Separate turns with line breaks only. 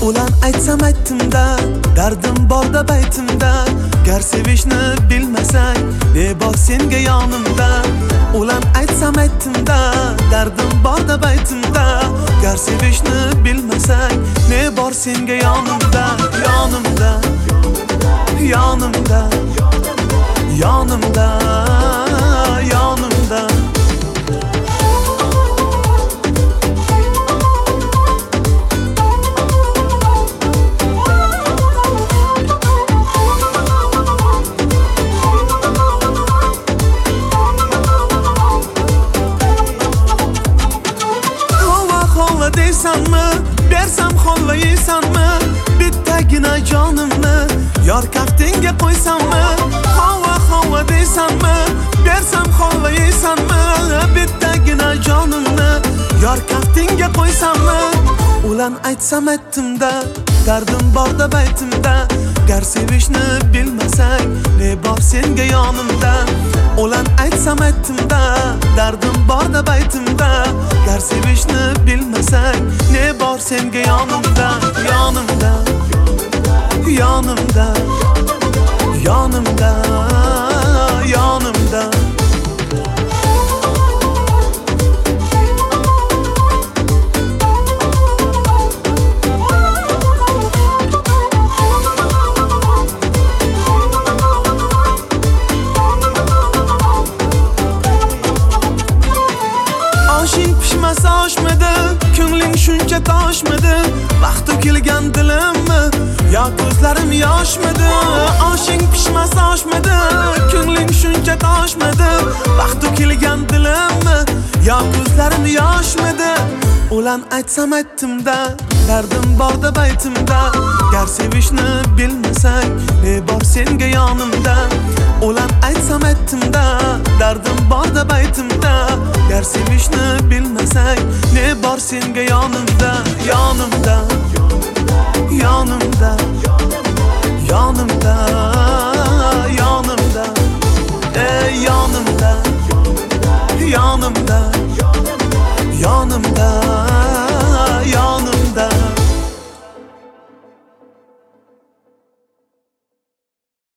Ulan aytsam aytdim-da, dardim borda baytimda. Gar sevishni bilmasang, ne bor senga yonimda. Ulan aytsam aytdim-da, dardim borda baytimda. Gar sevishni bilmasang, ne bor senga yonimda. Yonimda, yonimda, yonimda, yonimda. Deysanmi, bersam xohlaysanmi, bittagina jonimni yor kaftingga qo'ysammi? Hova deysanmi, bersam xohlaysanmi, bittagina jonimni yor kaftingga qo'ysammi? Ulan aytsam aytdim-da, dardim borda baytimda. Gar sevishni bilmasang, ne bor senga yonimda. Ulan aytsam aytdim-da, dardim borda baytimda. Gar sevishni bilmasang, ne bor senga yonimda. Yonimda, yonimda, yonimda, yonimda. Oshing pishmasa oshmidi, ko'ngling shuncha toshmidi. Vaqti kelgan dilimmi, yo ko'zlarim yoshmidi? Oshing pishmasa oshmidi, ko'ngling shuncha toshmidi. Vaqti kelgan dilimmi, yo ko'zlarim yoshmidi? Ulan aytsam aytdim-da, dardim borda baytimda. Gar sevishni bilmasang, ne bor senga yonimda. Ulan aytsam aytdim-da, dardim borda baytimda. Gar sevishni bilmasang, ne bor senga yonimda. Yonimda, yonimda, yonimda, yonimda. Ey yonimda, yonimda, yonimda.